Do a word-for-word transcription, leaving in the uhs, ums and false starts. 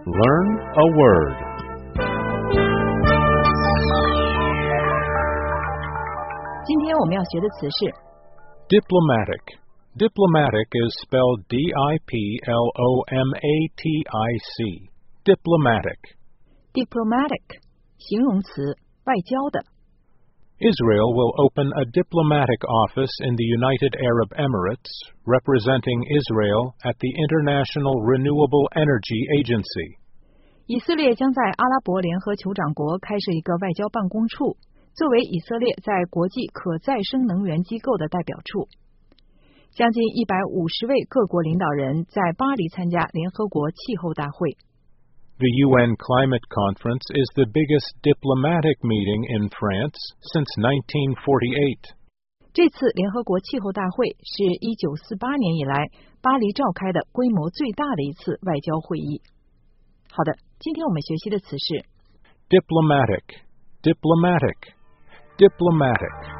Learn a word. Diplomatic. Diplomatic is spelled D I P L O M A T I C. Diplomatic. Diplomatic 形容词，外交的。 Israel will open a diplomatic office in the United Arab Emirates, representing Israel at the International Renewable Energy Agency. 以色列将在阿拉伯联合酋长国开设一个外交办公处，作为以色列在国际可再生能源机构的代表处。将近一百五十位各国领导人在巴黎参加联合国气候大会。 The U N Climate Conference is the biggest diplomatic meeting in France since nineteen forty-eight. 这次联合国气候大会是一九四八年以来巴黎召开的规模最大的一次外交会议。好的，今天我们学习的词是 diplomatic, diplomatic, diplomatic.